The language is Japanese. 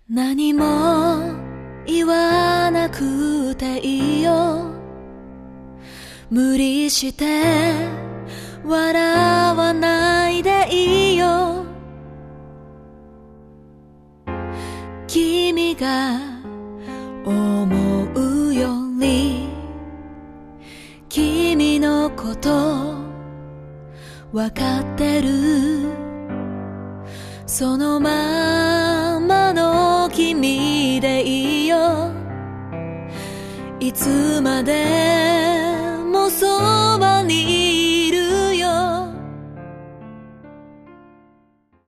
何も言わなくていいよ、無理して笑わないでいいよ。君が思うより君のことわかってる。そのままの君でいいよ。いつまで